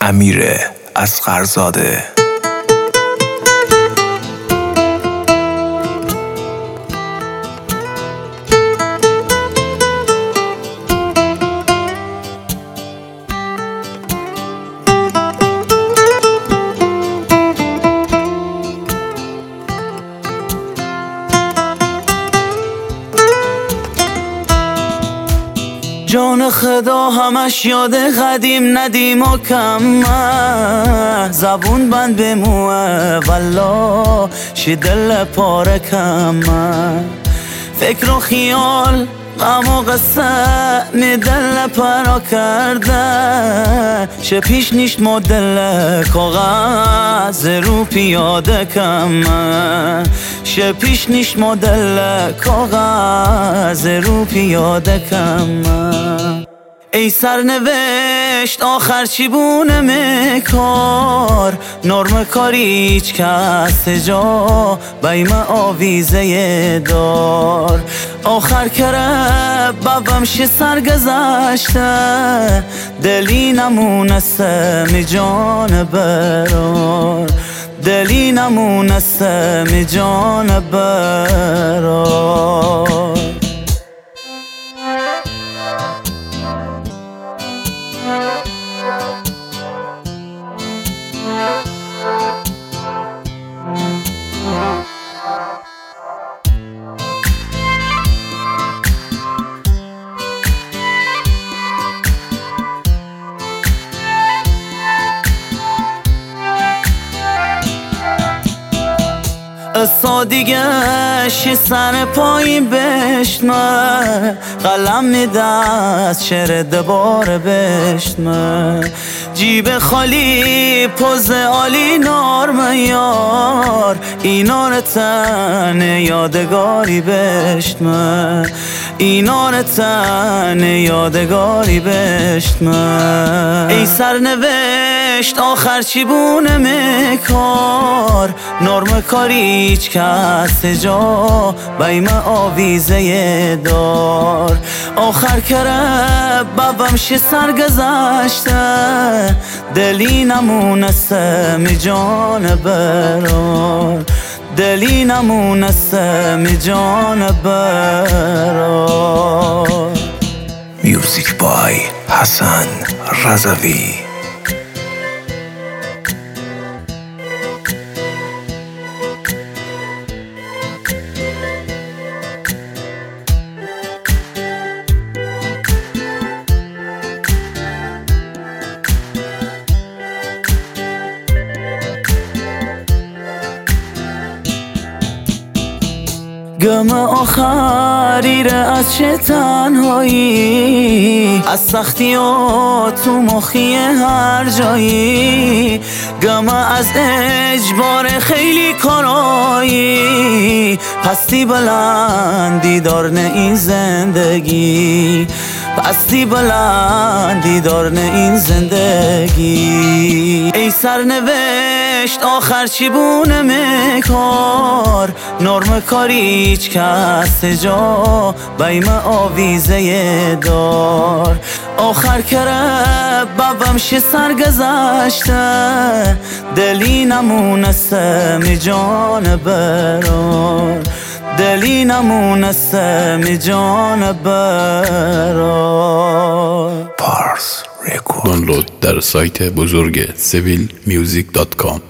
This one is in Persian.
امیر اصغرزاده. جان خدا همش یاد قدیم ندیم و کم زبون بند بموه والله شی دل پاره کم فکر و خیال غم و قصه می دل پرا کرده شه پیش نیشت مدل کاغذ رو پیاده کم شه پیش نیشت مدل کاغذ رو پیاده کم ای سرنوشت آخر چی بونه مکار نرم کاری هیچ کس جا بیم آویزه دار آخر کره بابم شی سرگذشته دلی نمونسته می جان برار دلی نمونسته می جان برار قصا دیگه شی سر پایین بشنه قلم میده از شعر دباره بشنه جیب خالی پوز عالی نار یار اینا تن یادگاری بشنه اینا تن یادگاری بشنه ای سرنوشت آخر چی بونه مکار نرم کاری هیچ کس جا بیم آویزه دار آخر کره بابم شی سرگذشته دلی نمونسته می جان برار دلی نمونسته می جان برار. میوزیک بای حسن رضوی. گم آخری ره از چه تنهایی از سختی و تو مخی هر جایی گم از اجبار خیلی کارایی پستی بلندی دار نه این زندگی پستی بلندی دار نه این زندگی ای سرنوشت آخر چی بونه مکار نرم کاری هیچ کس جا بیم آویزه دار آخر کره بابم شی سرگذشته دلی نمونسته می جان برار دلی نمونسته می جان برار. پارس رکورد دانلود در سایت بزرگ civilmusic.com.